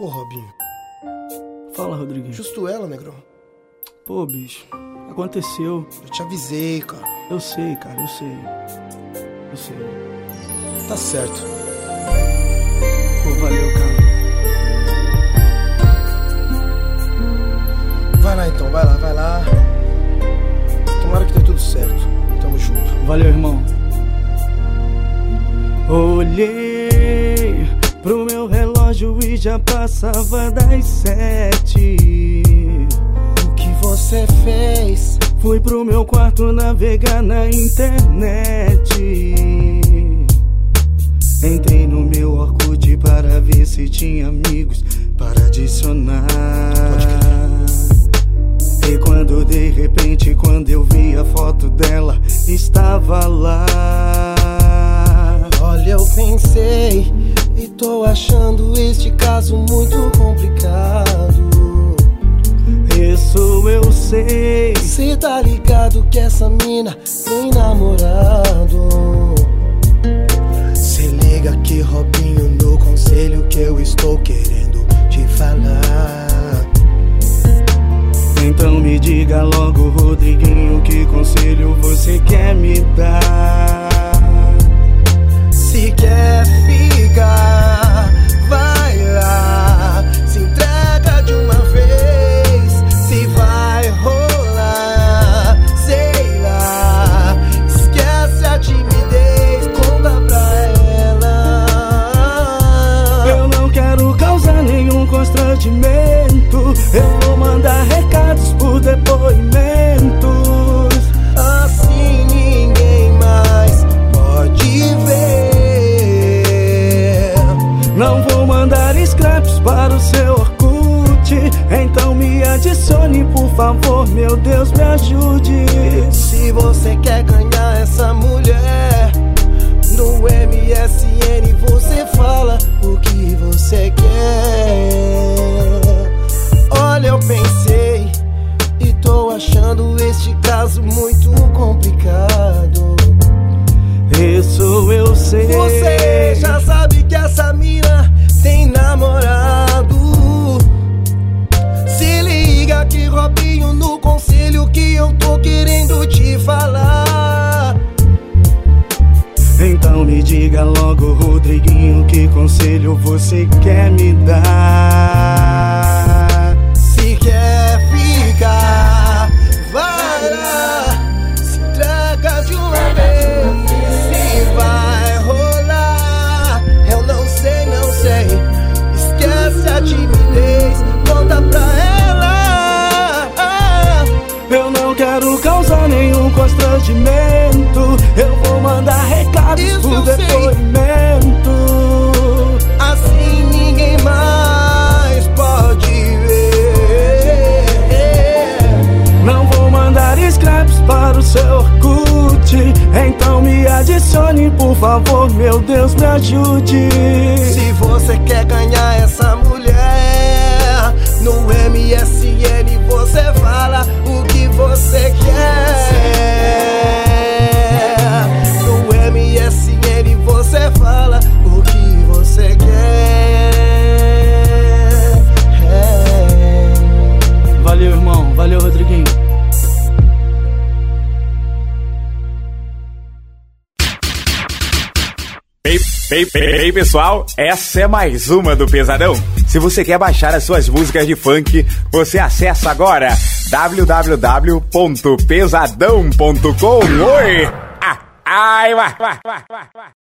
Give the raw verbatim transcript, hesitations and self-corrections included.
Ô, Robinho. Fala, Rodriguinho. Justo ela, negrão. Pô, bicho, aconteceu. Eu te avisei, cara. Eu sei, cara, eu sei. Eu sei. Tá certo. Pô, valeu, cara. Vai lá então, vai lá, vai lá. Tomara que dê tudo certo. Tamo junto. Valeu, irmão. Olhei pro meu relógio e já passava das sete. O que você fez? Fui pro meu quarto navegar na internet. Entrei no meu Orkut para ver se tinha amigos para adicionar. Pode crer. E quando de repente, quando eu vi a foto dela, estava lá. Olha, eu pensei e tô achando este caso muito complicado. Isso eu sei. Cê tá ligado que essa mina tem namorado. Cê liga aqui, Robinho, no conselho que eu estou querendo te falar. Então me diga logo, Rodriguinho, que conselho você quer me dar? Se quer ficar, vai lá, se entrega de uma vez. Se vai rolar, sei lá, esquece a timidez, conta pra ela. Eu não quero causar nenhum constrangimento, eu vou mandar recados por depoimentos. Assim ninguém mais pode ver. Não vou mandar scraps para o seu Orkut, então me adicione, por favor, meu Deus, me ajude. Se você quer ganhar essa mulher, no M S N você fala o que você quer. Olha, eu pensei e tô achando este caso muito complicado. Isso eu sei. Você já sabe que essa mina tem namorado. Se liga aqui, Robinho, no conselho que eu tô querendo te falar. Então me diga logo, Rodriguinho, que conselho você quer me dar? Se quer ficar, vai lá, se entrega de uma vez. Se vai rolar, eu não sei, não sei. Esquece a timidez, conta pra ela. Eu não quero causar nenhum constrangimento, eu vou mandar recados Isso por eu sei. depoimento. Assim ninguém mais pode ver. Não vou mandar scraps para o seu Orkut, então me adicione, por favor, meu Deus, me ajude. Se você quer ganhar essa mulher, no M S N você fala o que você quer. No M S N você fala o que você quer. Valeu, irmão, valeu, Rodriguinho. Ei, ei, ei, pessoal, essa é mais uma do Pesadão. Se você quer baixar as suas músicas de funk, você acessa agora w w w ponto pesadão ponto com. Oi! Ah, ai, vai, vai, vai, vai.